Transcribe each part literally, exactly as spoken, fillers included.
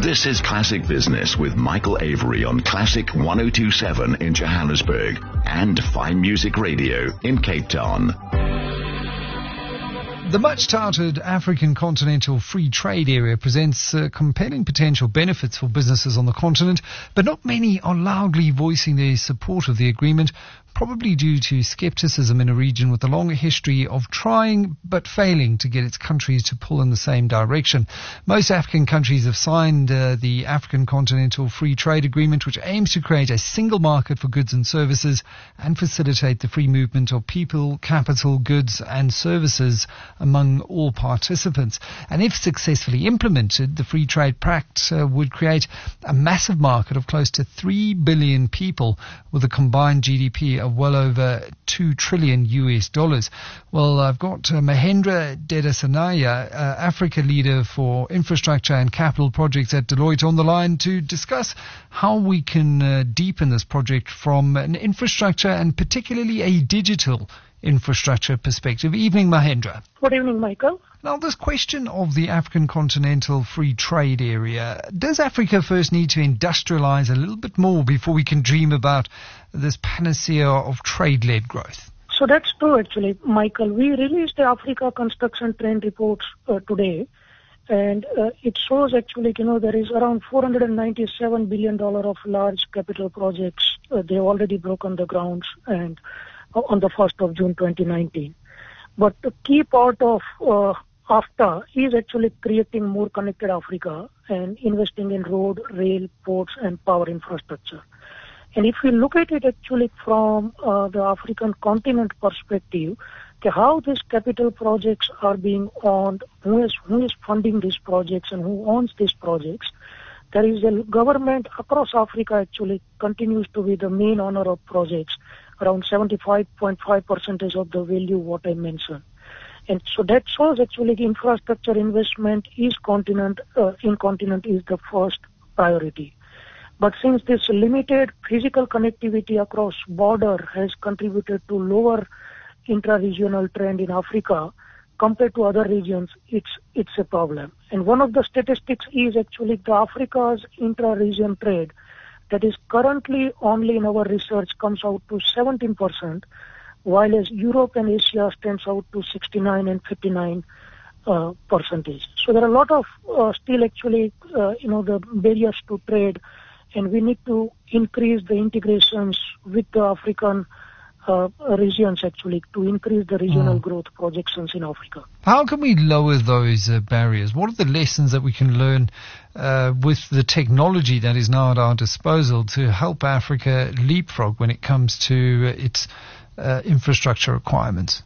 This is Classic Business with Michael Avery on Classic one oh two point seven in Johannesburg and Fine Music Radio in Cape Town. The much-touted African Continental Free Trade Area presents uh, compelling potential benefits for businesses on the continent, but not many are loudly voicing their support of the agreement, probably due to skepticism in a region with a long history of trying but failing to get its countries to pull in the same direction. Most African countries have signed uh, the African Continental Free Trade Agreement, which aims to create a single market for goods and services and facilitate the free movement of people, capital, goods and services among all participants. And if successfully implemented, the Free Trade Pact uh, would create a massive market of close to three billion people with a combined G D P of well over two trillion U S dollars. Well, I've got uh, Mahendra Dedasanaya, uh, Africa leader for infrastructure and capital projects at Deloitte, on the line to discuss how we can uh, deepen this project from an infrastructure and particularly a digital infrastructure perspective. Evening, Mahendra. Good evening, Michael. Now, this question of the African Continental Free Trade Area, does Africa first need to industrialize a little bit more before we can dream about this panacea of trade-led growth? So that's true, actually, Michael. We released the Africa Construction Trend reports uh, today, and uh, it shows, actually, you know, there is around four hundred ninety-seven billion dollars of large capital projects. Uh, they've already broken the grounds and uh, on the first of June twenty nineteen. But the key part of uh, AFTA is actually creating more connected Africa and investing in road, rail, ports, and power infrastructure. And if we look at it actually from uh, the African continent perspective, okay, how these capital projects are being owned, who is, who is funding these projects and who owns these projects, there is a government across Africa actually continues to be the main owner of projects, around seventy-five point five percent of the value what I mentioned. And so that shows actually the infrastructure investment is continent, uh, in continent is the first priority. But since this limited physical connectivity across border has contributed to lower intra-regional trend in Africa compared to other regions, it's it's a problem. And one of the statistics is actually the Africa's intra-region trade that is currently only in our research comes out to seventeen percent, while as Europe and Asia stands out to sixty-nine and fifty-nine uh, percentage. So there are a lot of uh, still actually, uh, you know, the barriers to trade, and we need to increase the integrations with the African uh, regions actually to increase the regional mm. growth projections in Africa. How can we lower those uh, barriers? What are the lessons that we can learn uh, with the technology that is now at our disposal to help Africa leapfrog when it comes to uh, its uh, infrastructure requirements?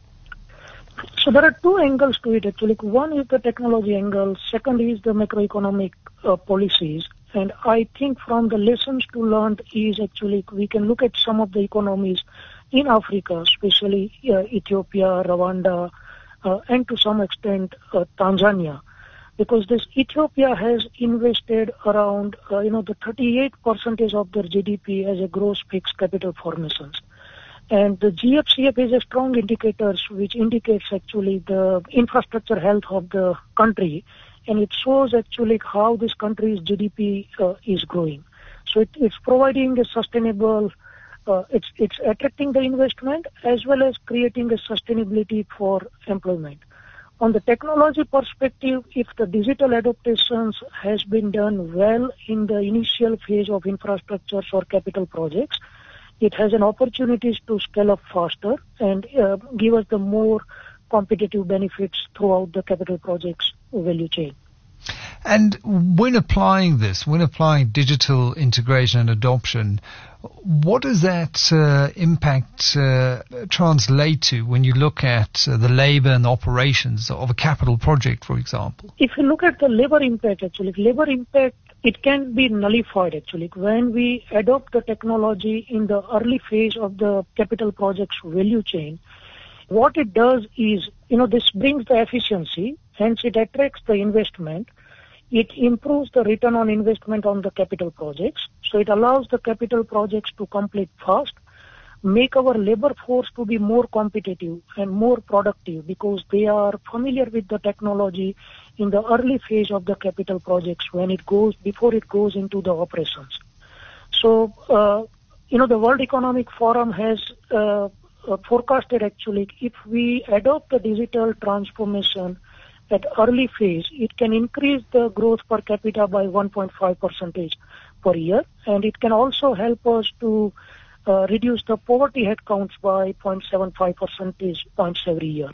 So there are two angles to it actually. One is the technology angle, second is the macroeconomic uh, policies. And I think from the lessons to learn is actually we can look at some of the economies in Africa, especially uh, Ethiopia, Rwanda, uh, and to some extent uh, Tanzania, because this Ethiopia has invested around, uh, you know, the thirty-eight percent of their G D P as a gross fixed capital formations. And the G F C F is a strong indicators which indicates actually the infrastructure health of the country. And it shows actually how this country's G D P uh, is growing. So it, it's providing a sustainable, uh, it's it's attracting the investment as well as creating a sustainability for employment. On the technology perspective, if the digital adaptations has been done well in the initial phase of infrastructure or capital projects, it has an opportunity to scale up faster and uh, give us the more competitive benefits throughout the capital projects value chain. And when applying this, when applying digital integration and adoption, what does that uh, impact uh, translate to when you look at uh, the labor and the operations of a capital project, for example? If you look at the labor impact, actually, labor impact, it can be nullified, actually. When we adopt the technology in the early phase of the capital project's value chain, what it does is, you know, this brings the efficiency, hence it attracts the investment. It improves the return on investment on the capital projects. So it allows the capital projects to complete fast. make our labor force to be more competitive and more productive because they are familiar with the technology in the early phase of the capital projects when it goes, before it goes into the operations. So, uh, you know, the World Economic Forum has uh, uh, forecasted actually if we adopt the digital transformation at early phase, it can increase the growth per capita by one point five percentage per year, and it can also help us to uh, reduce the poverty headcounts by zero point seven five percentage points every year.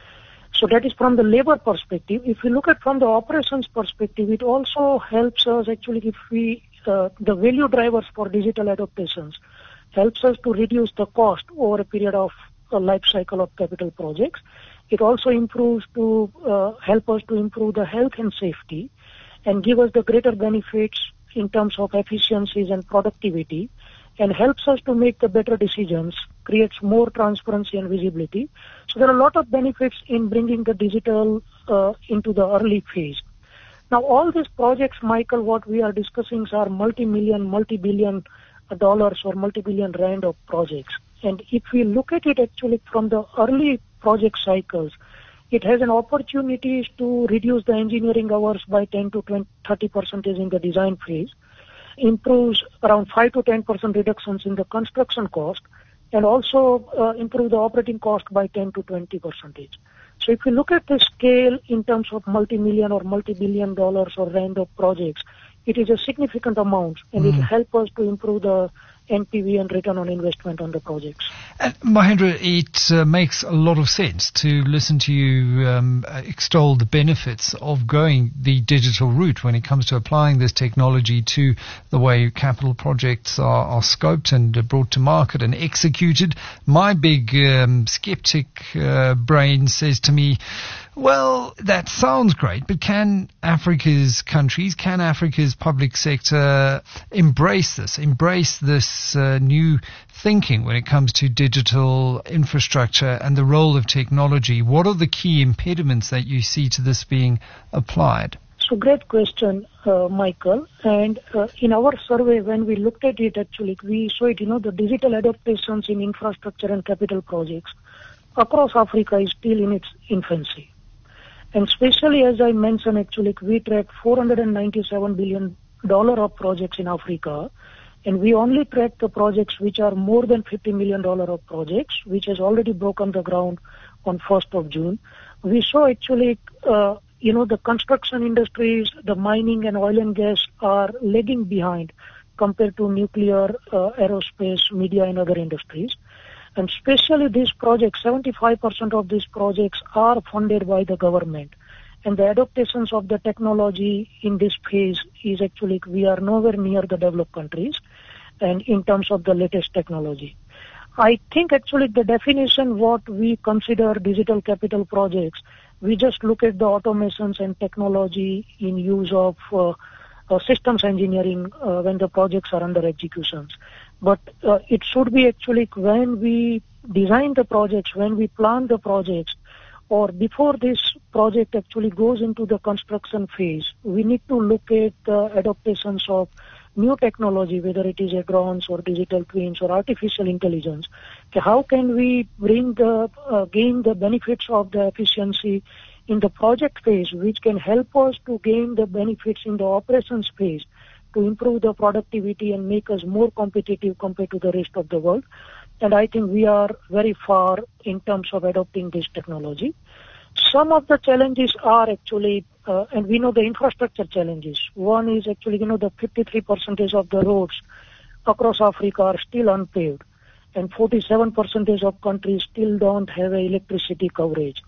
So that is from the labor perspective. If we look at from the operations perspective, it also helps us actually if we, uh, the value drivers for digital adaptations helps us to reduce the cost over a period of a life cycle of capital projects. It also improves to uh, help us to improve the health and safety and give us the greater benefits in terms of efficiencies and productivity, and helps us to make the better decisions, creates more transparency and visibility. So there are a lot of benefits in bringing the digital uh, into the early phase. Now all these projects, Michael, what we are discussing are multi-million, multi-billion dollars or multi-billion rand of projects. And if we look at it actually from the early project cycles, it has an opportunity to reduce the engineering hours by ten to twenty, thirty percent in the design phase, improves around five to ten percent reductions in the construction cost, and also uh, improve the operating cost by ten to twenty percent. So if you look at the scale in terms of multi-million or multi-billion dollars or rand of projects, it is a significant amount, and mm. it will help us to improve the N P V and return on investment on the projects. And Mahendra, it uh, makes a lot of sense to listen to you um, extol the benefits of going the digital route when it comes to applying this technology to the way capital projects are, are scoped and uh, brought to market and executed. My big um, skeptic uh, brain says to me, well, that sounds great, but can Africa's countries, can Africa's public sector embrace this, embrace this uh, new thinking when it comes to digital infrastructure and the role of technology? What are the key impediments that you see to this being applied? So great question, uh, Michael. And uh, in our survey, when we looked at it, actually, we saw it, you know, the digital adaptations in infrastructure and capital projects across Africa is still in its infancy. And especially, as I mentioned, actually, we track four hundred ninety-seven billion dollars of projects in Africa, and we only track the projects which are more than fifty million dollars of projects, which has already broken the ground on first of June. We saw actually, uh, you know, the construction industries, the mining and oil and gas are lagging behind compared to nuclear, uh, aerospace, media and other industries. And especially these projects, seventy-five percent of these projects are funded by the government. And the adaptations of the technology in this phase is actually, we are nowhere near the developed countries and in terms of the latest technology. I think actually the definition what we consider digital capital projects, we just look at the automations and technology in use of uh, uh, systems engineering uh, when the projects are under executions. But uh, it should be actually when we design the projects, when we plan the projects, or before this project actually goes into the construction phase, we need to look at the adaptations of new technology, whether it is a drones or digital twins or artificial intelligence. Okay, how can we bring the, uh, gain the benefits of the efficiency in the project phase, which can help us to gain the benefits in the operations phase, to improve the productivity and make us more competitive compared to the rest of the world. And I think we are very far in terms of adopting this technology. Some of the challenges are actually, uh, and we know the infrastructure challenges. One is actually, you know, the fifty-three percent of the roads across Africa are still unpaved, and forty-seven percent of countries still don't have a electricity coverage.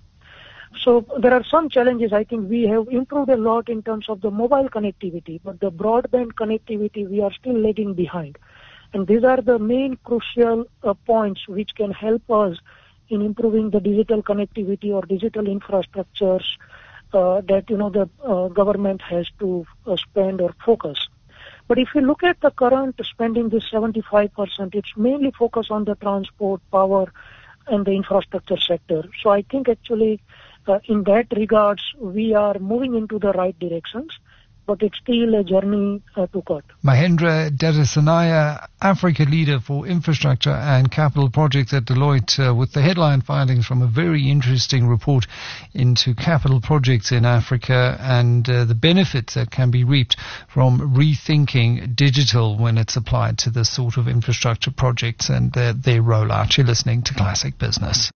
So there are some challenges. I think we have improved a lot in terms of the mobile connectivity, but the broadband connectivity, we are still lagging behind. And these are the main crucial uh, points which can help us in improving the digital connectivity or digital infrastructures uh, that, you know, the uh, government has to uh, spend or focus. But if you look at the current spending, this seventy-five percent, it's mainly focused on the transport, power, and the infrastructure sector. So I think actually uh, in that regards, we are moving into the right directions. but it's still a journey uh, to cut. Mahendra Dadasanaya, Africa leader for infrastructure and capital projects at Deloitte, uh, with the headline findings from a very interesting report into capital projects in Africa and uh, the benefits that can be reaped from rethinking digital when it's applied to this sort of infrastructure projects and uh, their rollout. You're listening to Classic Business.